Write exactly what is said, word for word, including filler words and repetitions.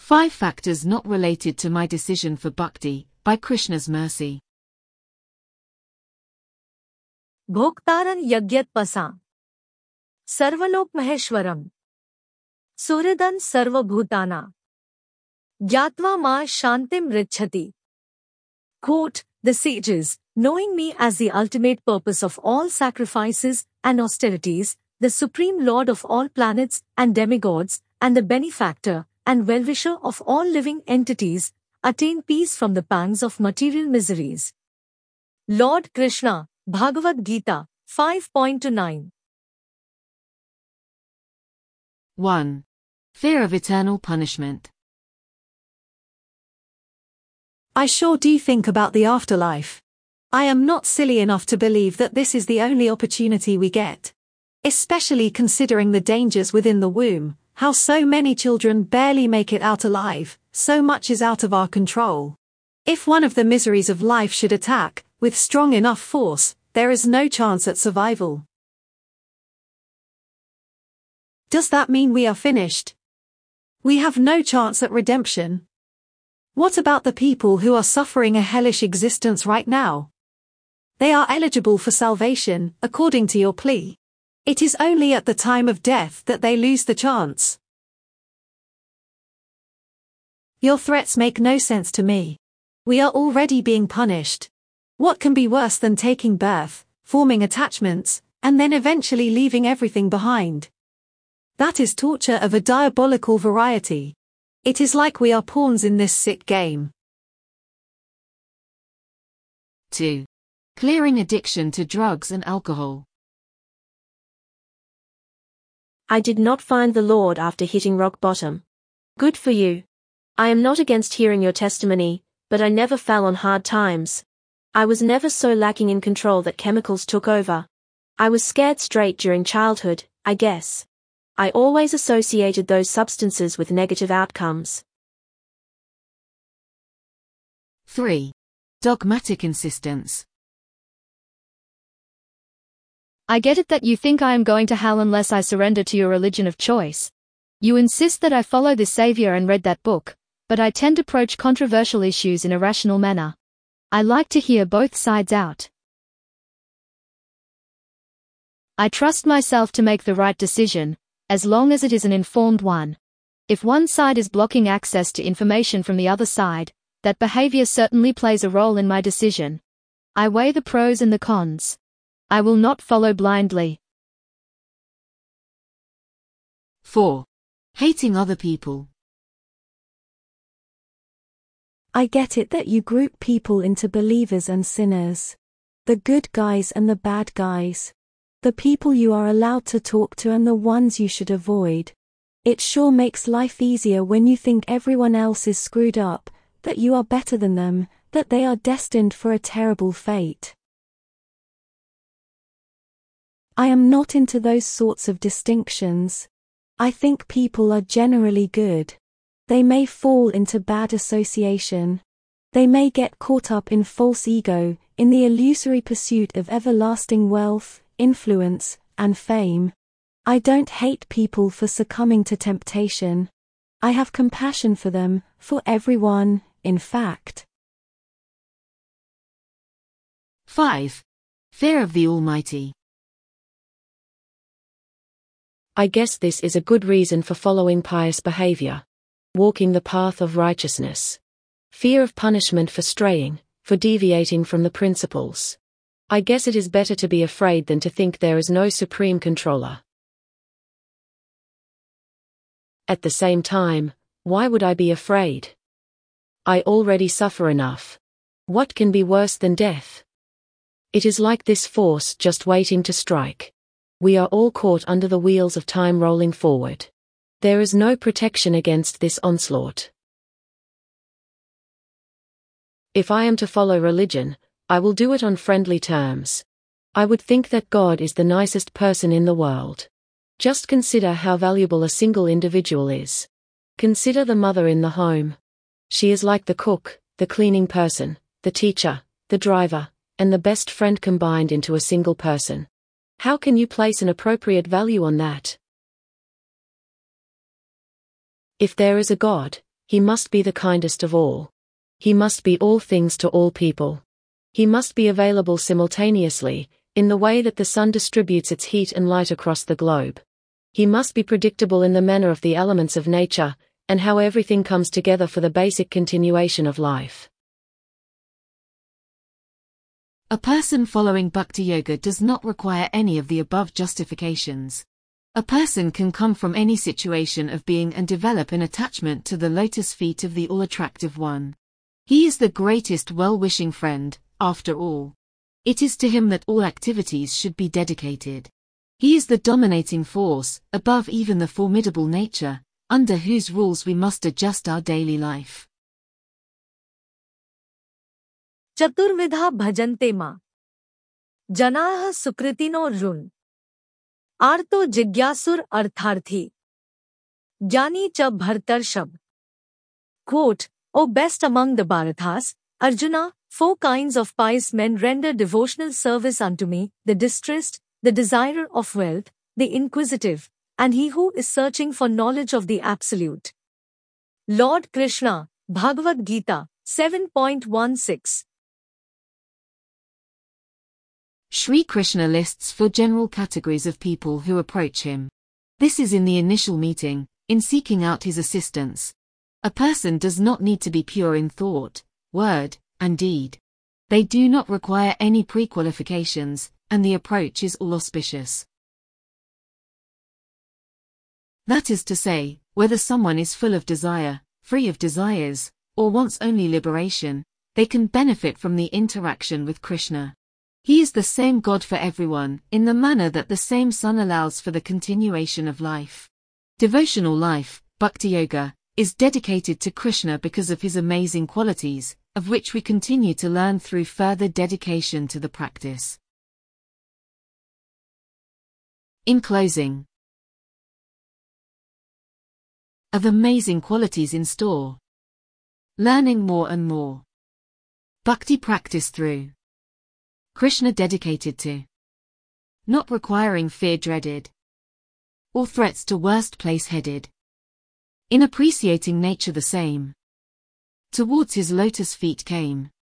Five factors not related to my decision for bhakti, by Krishna's mercy. भोक्तारं यज्ञत्पसां सर्वलोक महेश्वरम् सुहृदं सर्वभूतानां ज्ञात्वा मा शान्तिं ऋच्छति. Quote, the sages, knowing me as the ultimate purpose of all sacrifices and austerities, the supreme lord of all planets and demigods, and the benefactor and well-wisher of all living entities, attain peace from the pangs of material miseries. Lord Krishna, Bhagavad Gita, five point nine. one. Fear of eternal punishment. I sure do think about the afterlife. I am not silly enough to believe that this is the only opportunity we get. Especially considering the dangers within the womb, how so many children barely make it out alive, so much is out of our control. If one of the miseries of life should attack, with strong enough force, there is no chance at survival. Does that mean we are finished? We have no chance at redemption. What about the people who are suffering a hellish existence right now? They are eligible for salvation, according to your plea. It is only at the time of death that they lose the chance. Your threats make no sense to me. We are already being punished. What can be worse than taking birth, forming attachments, and then eventually leaving everything behind? That is torture of a diabolical variety. It is like we are pawns in this sick game. two. Clearing addiction to drugs and alcohol. I did not find the Lord after hitting rock bottom. Good for you. I am not against hearing your testimony, but I never fell on hard times. I was never so lacking in control that chemicals took over. I was scared straight during childhood, I guess. I always associated those substances with negative outcomes. three. Dogmatic insistence. I get it that you think I am going to hell unless I surrender to your religion of choice. You insist that I follow this savior and read that book, but I tend to approach controversial issues in a rational manner. I like to hear both sides out. I trust myself to make the right decision, as long as it is an informed one. If one side is blocking access to information from the other side, that behavior certainly plays a role in my decision. I weigh the pros and the cons. I will not follow blindly. four. Hating other people. I get it that you group people into believers and sinners. The good guys and the bad guys. The people you are allowed to talk to and the ones you should avoid. It sure makes life easier when you think everyone else is screwed up, that you are better than them, that they are destined for a terrible fate. I am not into those sorts of distinctions. I think people are generally good. They may fall into bad association. They may get caught up in false ego, in the illusory pursuit of everlasting wealth, influence, and fame. I don't hate people for succumbing to temptation. I have compassion for them, for everyone, in fact. five. Fear of the Almighty. I guess this is a good reason for following pious behavior. Walking the path of righteousness. Fear of punishment for straying, for deviating from the principles. I guess it is better to be afraid than to think there is no supreme controller. At the same time, why would I be afraid? I already suffer enough. What can be worse than death? It is like this force just waiting to strike. We are all caught under the wheels of time rolling forward. There is no protection against this onslaught. If I am to follow religion, I will do it on friendly terms. I would think that God is the nicest person in the world. Just consider how valuable a single individual is. Consider the mother in the home. She is like the cook, the cleaning person, the teacher, the driver, and the best friend combined into a single person. How can you place an appropriate value on that? If there is a God, He must be the kindest of all. He must be all things to all people. He must be available simultaneously, in the way that the sun distributes its heat and light across the globe. He must be predictable in the manner of the elements of nature, and how everything comes together for the basic continuation of life. A person following Bhakti Yoga does not require any of the above justifications. A person can come from any situation of being and develop an attachment to the lotus feet of the all-attractive one. He is the greatest well-wishing friend, after all. It is to him that all activities should be dedicated. He is the dominating force, above even the formidable nature, under whose rules we must adjust our daily life. चतुर्विधा भजन्ते मां जनाः सुकृतिनो ऋण आर्तो जिज्ञासुर अर्थार्थी ज्ञानी च भरतर्षभ. Quote, O best among the Bharatas, Arjuna, four kinds of pious men render devotional service unto me, the distressed, the desirer of wealth, the inquisitive, and he who is searching for knowledge of the Absolute. Lord Krishna, Bhagavad Gita, seven point one six. Sri Krishna lists four general categories of people who approach him. This is in the initial meeting, in seeking out his assistance. A person does not need to be pure in thought, word, and deed. They do not require any pre-qualifications, and the approach is all auspicious. That is to say, whether someone is full of desire, free of desires, or wants only liberation, they can benefit from the interaction with Krishna. He is the same God for everyone, in the manner that the same sun allows for the continuation of life. Devotional life, Bhakti Yoga, is dedicated to Krishna because of his amazing qualities, of which we continue to learn through further dedication to the practice. In closing, of amazing qualities in store. Learning more and more. Bhakti practice through Krishna dedicated to. Not requiring fear dreaded. Or threats to worst place headed. In appreciating nature the same. Towards his lotus feet came.